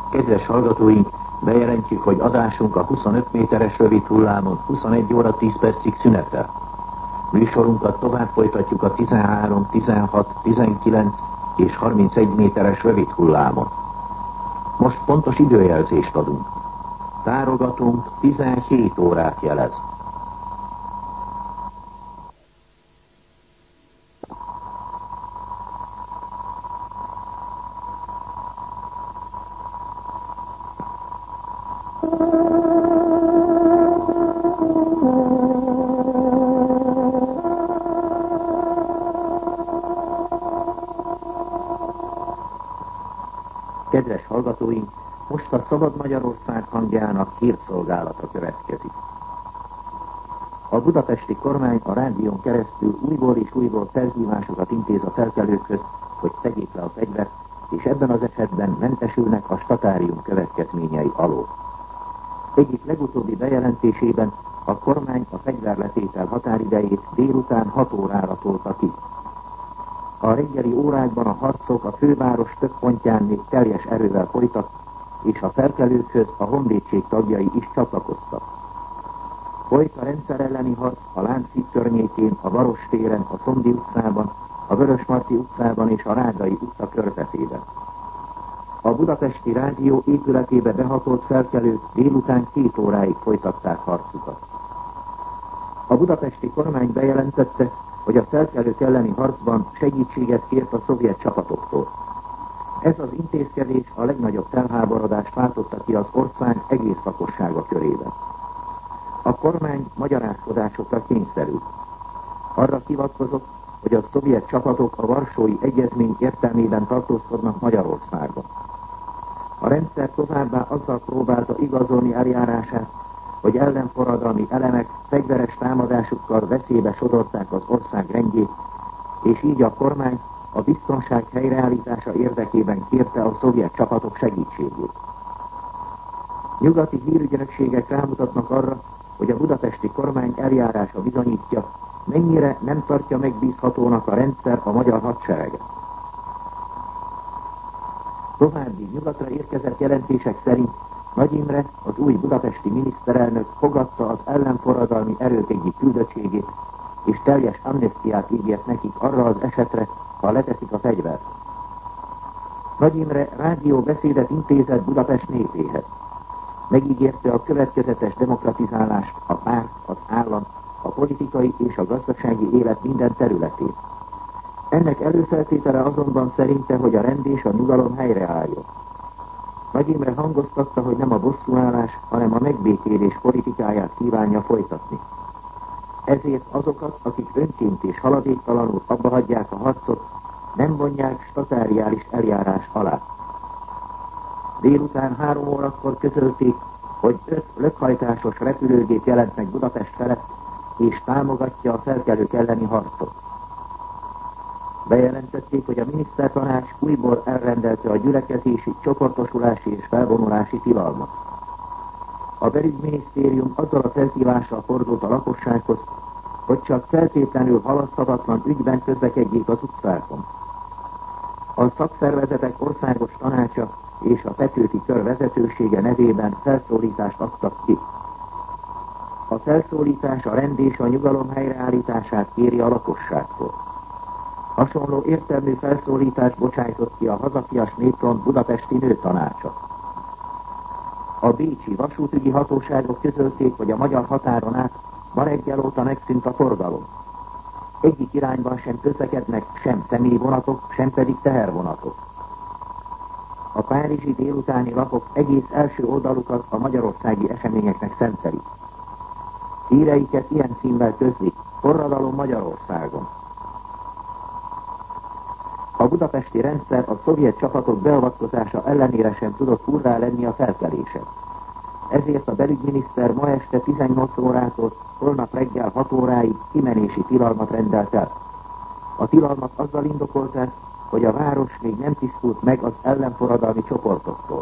Kedves hallgatóink, bejelentjük, hogy adásunk a 25 méteres rövid hullámon 21 óra 10 percig szünetel. Műsorunkat tovább folytatjuk a 13, 16, 19 és 31 méteres rövid hullámon. Most pontos időjelzést adunk. Tárogatunk 17 órát jelez. Kedves hallgatóink, most a Szabad Magyarország hangjának hírszolgálata következik. A budapesti kormány a rádión keresztül újból és újból felhívásokat intéz a felkelőkhöz, hogy tegyék le a fegyvert, és ebben az esetben mentesülnek a statárium következményei alól. Egyik legutóbbi bejelentésében a kormány a fegyverletétel határidejét délután 6 órára tolta ki. A reggeli órákban a harcok a főváros több pontján még teljes erővel folytak, és a felkelőkhöz a honvédség tagjai is csatlakoztak. Folyt a rendszer elleni harc a Lánchíd környékén, a Baross téren, a Szondi utcában, a Vörösmarty utcában és a Rágai utca körzetében. A budapesti rádió épületébe behatolt felkelők délután 2 óráig folytatták harcukat. A budapesti kormány bejelentette, hogy a felkelők elleni harcban segítséget kért a szovjet csapatoktól. Ez az intézkedés a legnagyobb felháborodást váltotta ki az ország egész lakossága körében. A kormány magyarázkodásokra kényszerült. Arra hivatkozott, hogy a szovjet csapatok a Varsói Egyezmény értelmében tartózkodnak Magyarországon. A rendszer továbbá azzal próbálta igazolni eljárását, hogy ellenforradalmi elemek fegyveres támadásukkal veszélybe sodorták az ország rendjét, és így a kormány a biztonság helyreállítása érdekében kérte a szovjet csapatok segítségét. Nyugati hírügynökségek rámutatnak arra, hogy a budapesti kormány eljárása bizonyítja, mennyire nem tartja megbízhatónak a rendszer a magyar hadsereget. További nyugatra érkezett jelentések szerint Nagy Imre, az új budapesti miniszterelnök fogadta az ellenforradalmi erők egyik küldöttségét, és teljes amnesztiát ígért nekik arra az esetre, ha leteszik a fegyvert. Nagy Imre rádióbeszédet intézett Budapest népéhez. Megígérte a következetes demokratizálást, a párt, az állam, a politikai és a gazdasági élet minden területén. Ennek előfeltétele azonban szerinte, hogy a rend és a nyugalom helyreálljon. Nagy Imre hangoztatta, hogy nem a bosszúállás, hanem a megbékélés politikáját kívánja folytatni. Ezért azokat, akik önként és haladéktalanul abbahagyják a harcot, nem vonják statáriális eljárás alá. Délután 3 órakor közölték, hogy 5 lökhajtásos repülőgép jelent meg Budapest felett, és támogatja a felkelők elleni harcot. Bejelentették, hogy a minisztertanács újból elrendelte a gyülekezési, csoportosulási és felvonulási tilalmat. A belügyminisztérium azzal a felhívással fordult a lakossághoz, hogy csak feltétlenül halaszthatatlan ügyben közlekedjék az utcákon. A szakszervezetek országos tanácsa és a Petőfi kör vezetősége nevében felszólítást adtak ki. A felszólítás a rend és a nyugalom helyreállítását kéri a lakosságtól. Hasonló értelmű felszólítást bocsájtott ki a Hazafias Népfront budapesti nőtanácsa. A bécsi vasútügyi hatóságok közölték, hogy a magyar határon át ma reggel óta megszűnt a forgalom. Egyik irányban sem közlekednek sem személyvonatok, sem pedig tehervonatok. A párizsi délutáni lapok egész első oldalukat a magyarországi eseményeknek szentelik. Híreiket ilyen címmel közlik: Forradalom Magyarországon. A budapesti rendszer a szovjet csapatok beavatkozása ellenére sem tudott hurrá lenni a felkelésen. Ezért a belügyminiszter ma este 18 órától holnap reggel 6 óráig kimenési tilalmat rendelt el. A tilalmat azzal indokolták, hogy a város még nem tisztult meg az ellenforradalmi csoportoktól.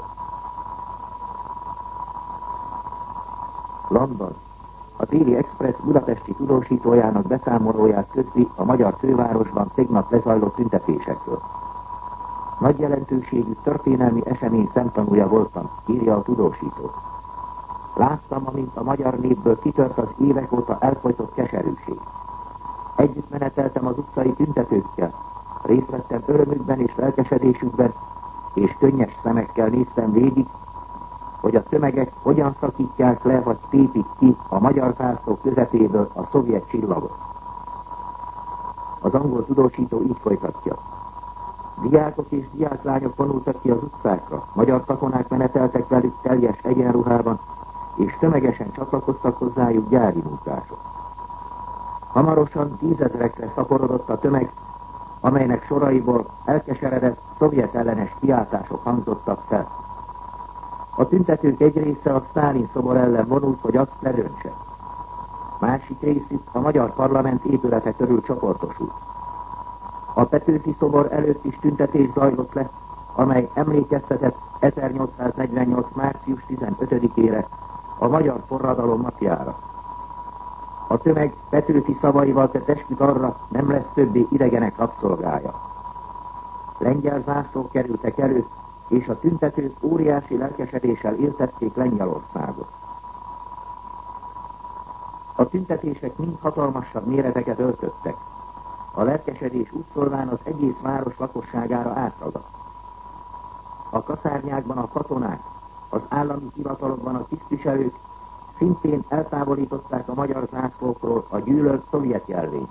London. A Daily Express budapesti tudósítójának beszámolóját közli a magyar fővárosban tegnap lezajlott tüntetésekről. Nagy jelentőségű történelmi esemény szemtanúja voltam, írja a tudósító. Láttam, amint a magyar népből kitört az évek óta elfojtott keserűség. Együtt meneteltem az utcai tüntetőkkel, részt vettem örömükben és lelkesedésükben, és könnyes szemekkel néztem végig, hogy a tömegek hogyan szakítják le vagy tépik ki a magyar zászló közepéből a szovjet csillagot. Az angol tudósító így folytatja. Diákok és diáklányok vonultak ki az utcákra, magyar katonák meneteltek velük teljes egyenruhában, és tömegesen csatlakoztak hozzájuk gyári munkások. Hamarosan 10 000-ekre szaporodott a tömeg, amelynek soraiból elkeseredett szovjet ellenes kiáltások hangzottak fel. A tüntetők egy része a Sztálin szobor ellen vonult, hogy azt ledöntse. Másik részük a magyar parlament épülete körül csoportosult. A Petőfi szobor előtt is tüntetés zajlott le, amely emlékeztetett 1848. március 15-ére, a magyar forradalom napjára. A tömeg Petőfi szavaival tett esküt arra, nem lesz többé idegenek rabszolgája. Lengyel zászlók kerültek elő, és a tüntetők óriási lelkesedéssel éltették Lengyelországot. A tüntetések mind hatalmasabb méreteket öltöttek. A lelkesedés útszolván az egész város lakosságára átragadt. A kaszárnyákban a katonák, az állami hivatalokban a tisztviselők szintén eltávolították a magyar zászlókról a gyűlölt szovjet jelvényt.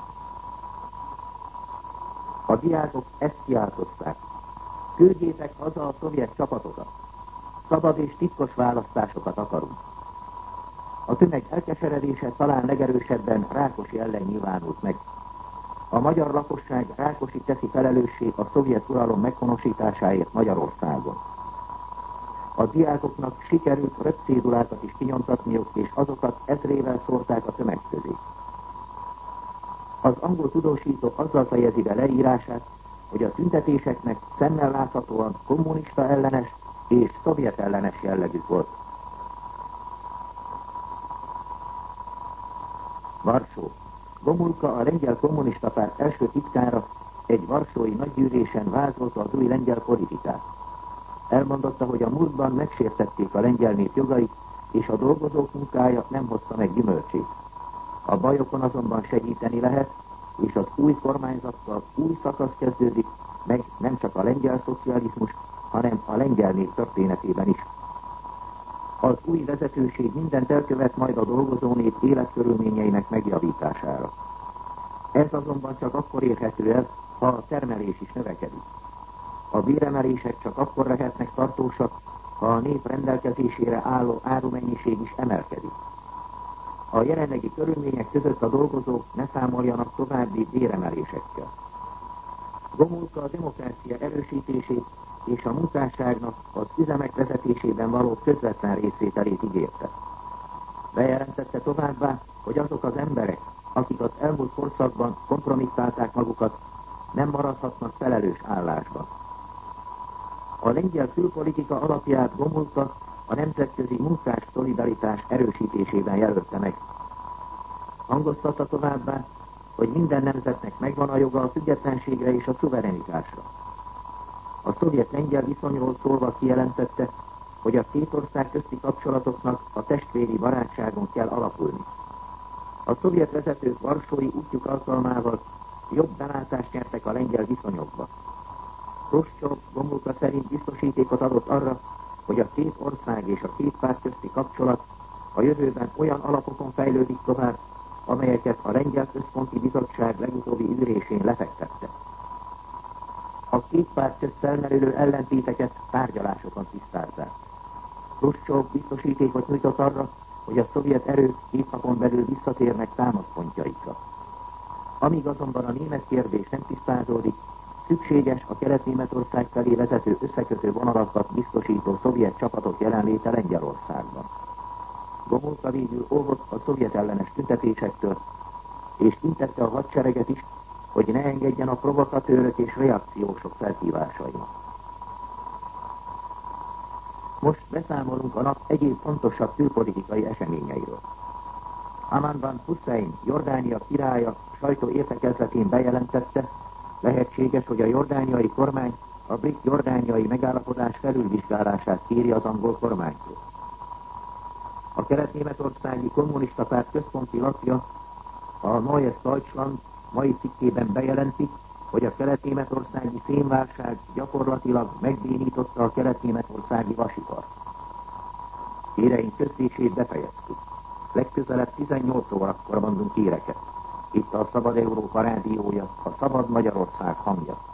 A diákok ezt kiáltozták. Küldjétek haza a szovjet csapatokat. Szabad és titkos választásokat akarunk. A tömeg elkeseredése talán legerősebben Rákosi ellen nyilvánult meg. A magyar lakosság Rákosit teszi felelőssé a szovjet uralom meghonosításáért Magyarországon. A diákoknak sikerült röpcédulákat is kinyomtatniuk, és azokat ezrével szórták a tömeg közé. Az angol tudósító azzal fejezi be leírását, hogy a tüntetéseknek szemmel láthatóan kommunista ellenes és szovjet ellenes jellegük volt. Varsó. Gomulka, a lengyel kommunista párt első titkára, egy varsói nagygyűlésen vázolta az új lengyel politikát. Elmondotta, hogy a múltban megsértették a lengyel nép jogait, és a dolgozók munkája nem hozta meg gyümölcsét. A bajokon azonban segíteni lehet, és az új kormányzattal új szakasz kezdődik, meg nem csak a lengyel szocializmus, hanem a lengyel nép történetében is. Az új vezetőség mindent elkövet majd a dolgozó nép életkörülményeinek megjavítására. Ez azonban csak akkor érhető el, ha a termelés is növekedik. A béremelések csak akkor lehetnek tartósak, ha a nép rendelkezésére álló árumennyiség is emelkedik. A jelenlegi körülmények között a dolgozók ne számoljanak további béremelésekkel. Gomulka a demokrácia erősítését és a munkásságnak az üzemek vezetésében való közvetlen részvételét ígérte. Bejelentette továbbá, hogy azok az emberek, akik az elmúlt korszakban kompromittálták magukat, nem maradhatnak felelős állásban. A lengyel külpolitika alapját Gomulka a nemzetközi munkás szolidaritás erősítésében jelölte meg. Hangoztatta továbbá, hogy minden nemzetnek megvan a joga a függetlenségre és a szuverenitásra. A szovjet-lengyel viszonyról szólva kijelentette, hogy a két ország közti kapcsolatoknak a testvéri barátságon kell alapulni. A szovjet vezetők varsói útjuk alkalmával jobb belátást nyertek a lengyel viszonyokba. Hruscsov Gomulka szerint biztosítékot adott arra, hogy a két ország és a két párt közti kapcsolat a jövőben olyan alapokon fejlődik tovább, amelyeket a Lengyel Központi Bizottság legutóbbi ülésén lefektette. A két párt közt felmerülő ellentéteket tárgyalásokon tisztázzák. Hruscsov biztosítékot nyújtott arra, hogy a szovjet erők 2 napon belül visszatérnek támaszpontjaikra. Amíg azonban a német kérdés nem tisztázódik, szükséges a Kelet-Németország felé vezető összekötő vonalakat biztosító szovjet csapatok jelenléte Lengyelországban. Gomulka végül óvott a szovjet ellenes tüntetésektől, és intette a hadsereget is, hogy ne engedjen a provokatőrök és reakciósok felhívásainak. Most beszámolunk a nap egyéb fontosabb külpolitikai eseményeiről. Aman van Hussein, Jordánia királya sajtó értekezletén bejelentette, lehetséges, hogy a jordániai kormány a brit-jordániai megállapodás felülvizsgálását kéri az angol kormánytól. A kelet-németországi kommunista párt központi lapja, a Neues Deutschland mai cikkében bejelenti, hogy a kelet-németországi szénválság gyakorlatilag megbénította a kelet-németországi vasipart. Híreink közlését befejeztük. Legközelebb 18 órakor mondunk híreket. Itt a Szabad Európa rádiója, a Szabad Magyarország hangja.